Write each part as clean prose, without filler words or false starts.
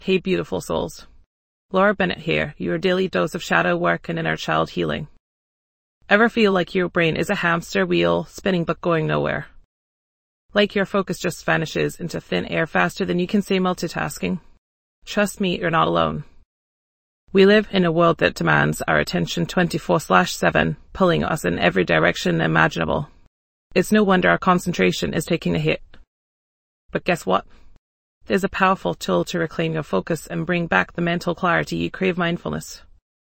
Hey beautiful souls. Laura Bennett here, your daily dose of shadow work and inner child healing. Ever feel like your brain is a hamster wheel, spinning but going nowhere? Like your focus just vanishes into thin air faster than you can say multitasking? Trust me, you're not alone. We live in a world that demands our attention 24/7, pulling us in every direction imaginable. It's no wonder our concentration is taking a hit. But guess what? There's a powerful tool to reclaim your focus and bring back the mental clarity you crave: mindfulness.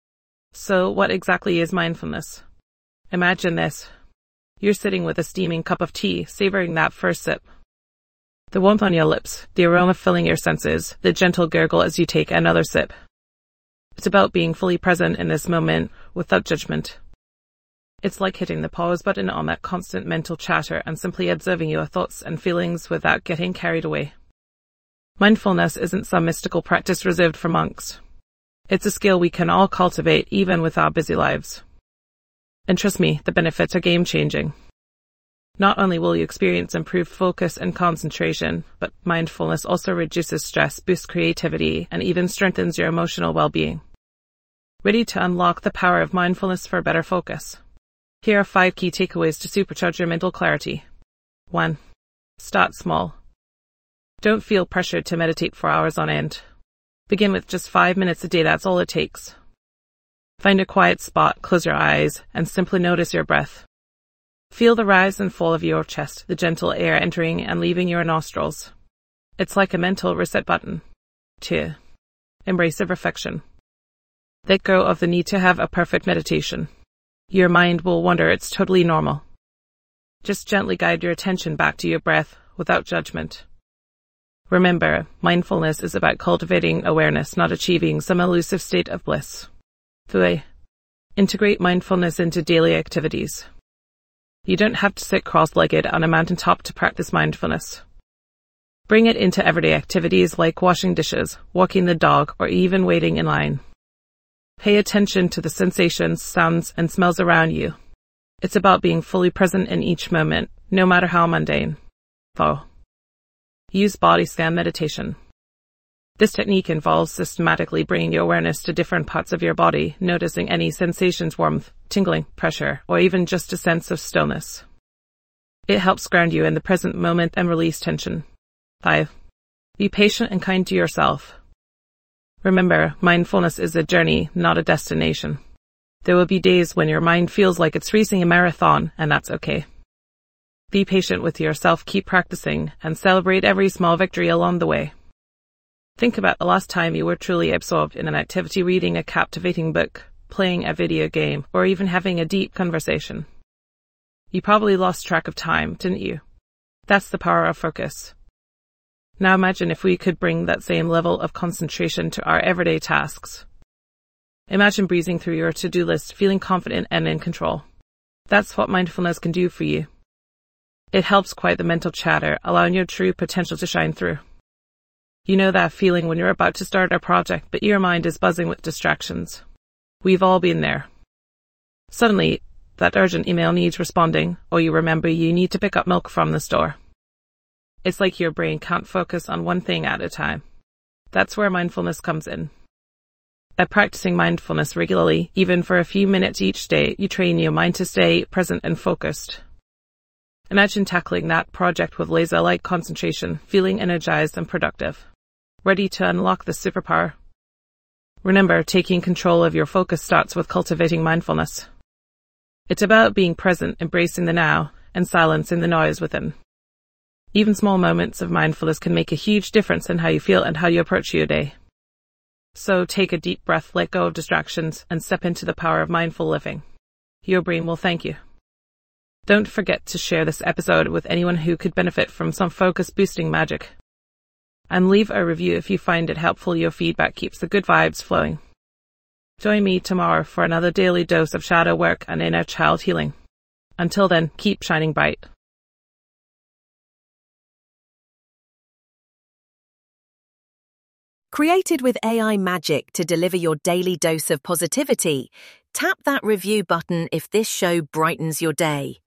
So what exactly is mindfulness? Imagine this. You're sitting with a steaming cup of tea, savoring that first sip. The warmth on your lips, the aroma filling your senses, the gentle gurgle as you take another sip. It's about being fully present in this moment without judgment. It's like hitting the pause button on that constant mental chatter and simply observing your thoughts and feelings without getting carried away. Mindfulness isn't some mystical practice reserved for monks. It's a skill we can all cultivate even with our busy lives. And trust me, the benefits are game-changing. Not only will you experience improved focus and concentration, but mindfulness also reduces stress, boosts creativity, and even strengthens your emotional well-being. Ready to unlock the power of mindfulness for better focus? Here are 5 key takeaways to supercharge your mental clarity. 1. Start small. Don't feel pressured to meditate for hours on end. Begin with just 5 minutes a day, that's all it takes. Find a quiet spot, close your eyes, and simply notice your breath. Feel the rise and fall of your chest, the gentle air entering and leaving your nostrils. It's like a mental reset button. 2. Embrace imperfection. Let go of the need to have a perfect meditation. Your mind will wander, it's totally normal. Just gently guide your attention back to your breath without judgment. Remember, mindfulness is about cultivating awareness, not achieving some elusive state of bliss. 3. Integrate mindfulness into daily activities. You don't have to sit cross-legged on a mountaintop to practice mindfulness. Bring it into everyday activities like washing dishes, walking the dog, or even waiting in line. Pay attention to the sensations, sounds, and smells around you. It's about being fully present in each moment, no matter how mundane. 4. Use body scan meditation. This technique involves systematically bringing your awareness to different parts of your body, noticing any sensations: warmth, tingling, pressure, or even just a sense of stillness. It helps ground you in the present moment and release tension. 5. Be patient and kind to yourself. Remember, mindfulness is a journey, not a destination. There will be days when your mind feels like it's racing a marathon, and that's okay. Be patient with yourself, keep practicing, and celebrate every small victory along the way. Think about the last time you were truly absorbed in an activity: reading a captivating book, playing a video game, or even having a deep conversation. You probably lost track of time, didn't you? That's the power of focus. Now imagine if we could bring that same level of concentration to our everyday tasks. Imagine breezing through your to-do list, feeling confident and in control. That's what mindfulness can do for you. It helps quiet the mental chatter, allowing your true potential to shine through. You know that feeling when you're about to start a project, but your mind is buzzing with distractions. We've all been there. Suddenly, that urgent email needs responding, or you remember you need to pick up milk from the store. It's like your brain can't focus on one thing at a time. That's where mindfulness comes in. By practicing mindfulness regularly, even for a few minutes each day, you train your mind to stay present and focused. Imagine tackling that project with laser-like concentration, feeling energized and productive. Ready to unlock this superpower? Remember, taking control of your focus starts with cultivating mindfulness. It's about being present, embracing the now, and silencing the noise within. Even small moments of mindfulness can make a huge difference in how you feel and how you approach your day. So take a deep breath, let go of distractions, and step into the power of mindful living. Your brain will thank you. Don't forget to share this episode with anyone who could benefit from some focus-boosting magic. And leave a review if you find it helpful. Your feedback keeps the good vibes flowing. Join me tomorrow for another daily dose of shadow work and inner child healing. Until then, keep shining bright. Created with AI magic to deliver your daily dose of positivity, tap that review button if this show brightens your day.